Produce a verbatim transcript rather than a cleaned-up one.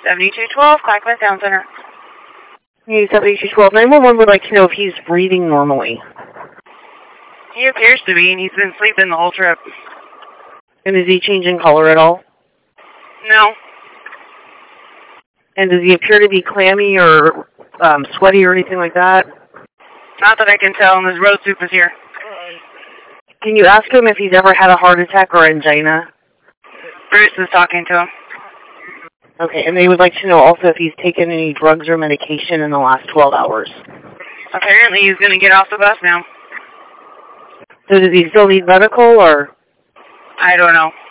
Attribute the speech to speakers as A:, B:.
A: seventy-two twelve, Clackamas Town Center.
B: seventy-two twelve. nine one one would like to know if he's breathing normally.
A: He appears to be, and he's been sleeping the whole trip.
B: And is he changing color at all?
A: No.
B: And does he appear to be clammy or um, sweaty or anything like that?
A: Not that I can tell, and his road soup is here.
B: Can you ask him if he's ever had a heart attack or angina?
A: Bruce is talking to him.
B: Okay, and they would like to know also if he's taken any drugs or medication in the last twelve hours.
A: Apparently he's going to get off the bus now.
B: So does he still need medical, or?
A: I don't know.